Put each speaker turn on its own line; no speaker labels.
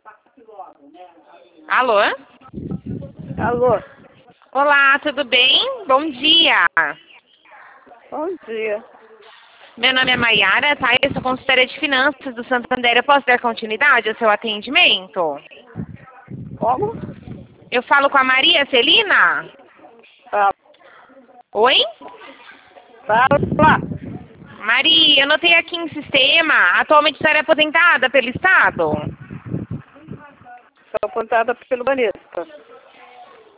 Alô?
Alô,
Olá, tudo bem? Bom dia.
bom dia.
Meu nome é Maiara, tá? Eu sou consultora de finanças do Santander. Eu posso dar continuidade ao seu atendimento?
Como?
Eu falo com a Maria Celina?
Fala.
Oi?
Fala.
Maria, eu notei aqui em sistema. Atualmente a senhora é aposentada pelo Estado?
Sou apontada pelo Banespa.